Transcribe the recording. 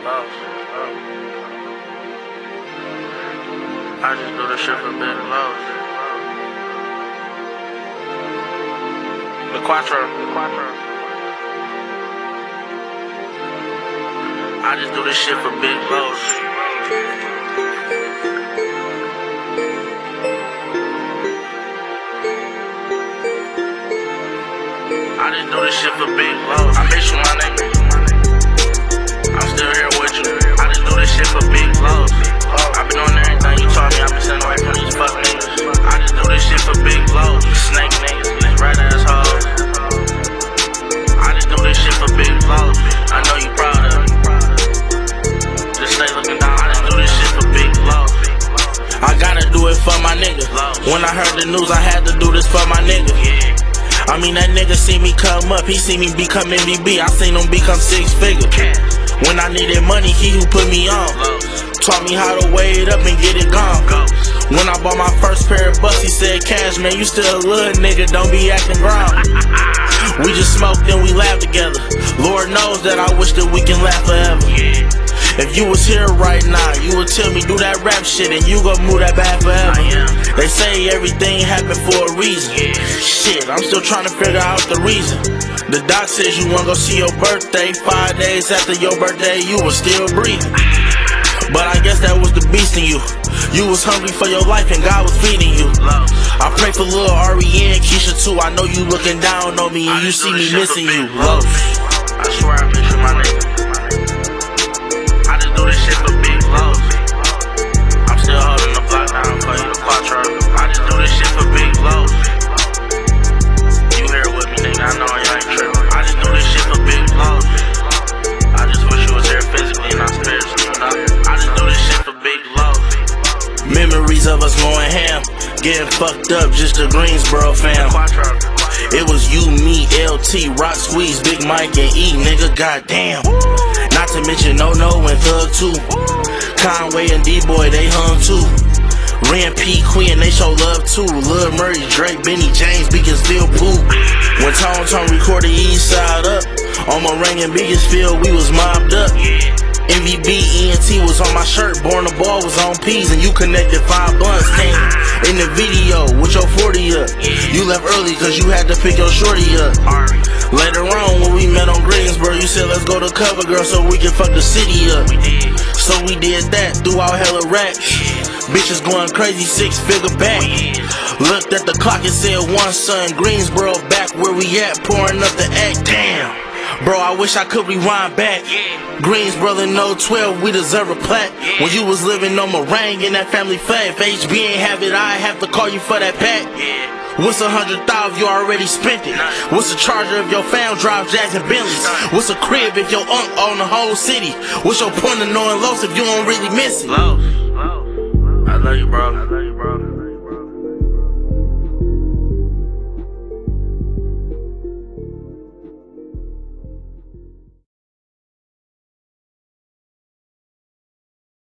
I just do this shit for big lows. The Quattro. I just do this shit for big lows. I just do this shit for big lows. I miss you, my nigga. I'm still here with you. I just do this shit for big lows. I been on everything you taught me. I been sitting away from these fuck niggas. I just do this shit for big lows. Snake niggas, these rat ass hoes. I just do this shit for big lows. I know you proud of me. Just stay looking down. I just do this shit for big lows. I gotta do it for my nigga. When I heard the news, I had to do this for my nigga. I mean, that nigga see me come up, he see me become MVP. I seen him become 6 figures. When I needed money, he who put me on. Taught me how to weigh it up and get it gone. When I bought my first pair of bucks, he said, "Cash, man, you still a little nigga, don't be acting ground." We just smoked and we laughed together. Lord knows that I wish that we can laugh forever. If you was here right now, you would tell me do that rap shit and you gon' move that bad forever. They say everything happened for a reason. Shit, I'm still trying to figure out the reason. The doc says you wanna go see your birthday. 5 days after your birthday, you was still breathing. But I guess that was the beast in you. You was hungry for your life and God was feeding you. I pray for little Ari and Keisha too. I know you looking down on me and you see me missing you. Love. I swear I miss you, my nigga. I just do this shit for big lows. I'm still holding the block down for you, the Quattro. I just do this shit for big lows. You here with me, nigga, I know you ain't tripping. I just do this shit for big lows. I just wish you was here physically and not spiritually, you know? I just do this shit for big lows. Memories of us going ham, getting fucked up, just the Greensboro fam. It was you, me, LT, Rock Squeeze, Big Mike, and E, nigga, goddamn. Not to mention No-No and Thug too. Conway and D-Boy, they hung too. Ren P, Queen, they show love too. Lil Murray, Drake, Benny James, Beaconsfield, Pooh. When Tone recorded East Side Up, on my ring in Beaconsfield, we was mobbed up. MVB, ENT was on my shirt, Born the Ball was on P's, and you connected 5 blunts. In the video with your 40 up, you left early cause you had to pick your shorty up. Later on when we met on Greensboro, you said let's go to Cover Girl so we can fuck the city up. So we did that, threw out hella racks. Bitches going crazy, 6-figure back. Looked at the clock and said one son, Greensboro back where we at, pouring up the act. Damn. Bro, I wish I could rewind back. Greensboro no 12, we deserve a plaque. When you was living on Meringue in that family flat, if HB ain't have it, I have to call you for that pack. What's 100,000 if you already spent it? What's the charger if your fam drives Jackson Bentleys? What's a crib if your unk own the whole city? What's your point of knowing loss if you don't really miss it? I love you, bro.